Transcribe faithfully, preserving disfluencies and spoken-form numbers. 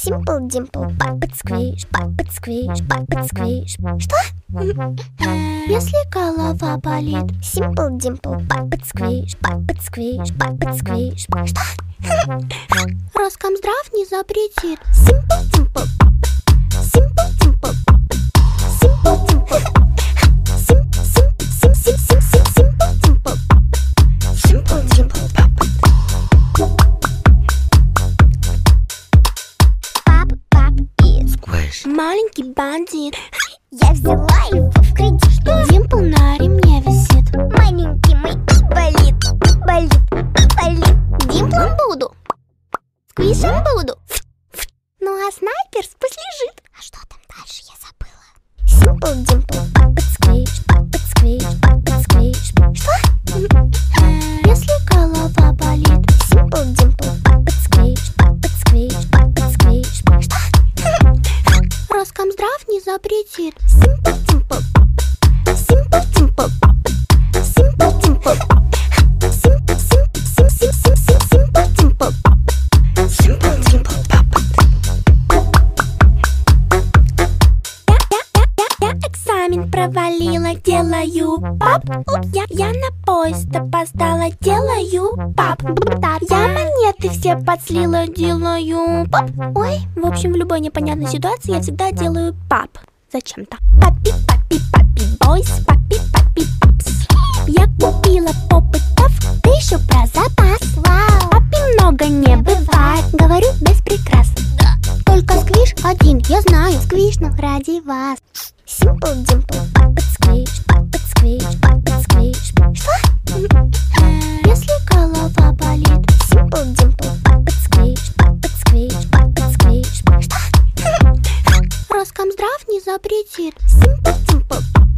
Simple Dimple, Puppet Squish, Puppet Squish, Puppet Squish. Что? Если голова болит. Simple Dimple, Puppet Squish, Puppet Squish, Puppet Squish. Что? Роскомздрав не запретит. Simple Dimple, Simple Dimple, Simple Dimple, Simple Dimple, Simple Dimple, Пап, пап и Сквиш. Маленький бандит. я взяла его в кредит. Димпл на ремне висит. Маленький мой болит, болит, болит. Димплом буду, сквишем буду. Ну а снайперс пусть лежит. А что там дальше, я забыла. Simple Dimple, Puppet Squish, Puppet Squish, Puppet Squish. Что? Если голова болит. Simple Dimple, Puppet Squish, Puppet Squish, Puppet Squish. Что? Роскомздрав не запретит. Simple Dimple, Simple Dimple, Simple Dimple, Simple, Simple, Simple, Simple, Simple Dimple, Simple Dimple, Я, я, я, я, я экзамен провалила, делаю пап. Я, я на поезд опоздала, делаю пап. Я монеты все подслила, делаю пап. Ой, в общем, в любой непонятной ситуации я всегда делаю пап. Зачем-то. Папи, папи, папи, бойс, папи, папи, папс. Я купила попытов, да еще про запас. Вау! Папи много не бывает, говорю без прикрас. Только сквиш один, я знаю, сквишну ради вас. Simple Dimple, Puppet Squish, Puppet Squish, Puppet Squish. Что? Если голова болит. Simple Dimple, Puppet Squish, Puppet Squish, Puppet Squish. Что? Роскомздрав не запретит. Simple Dimple,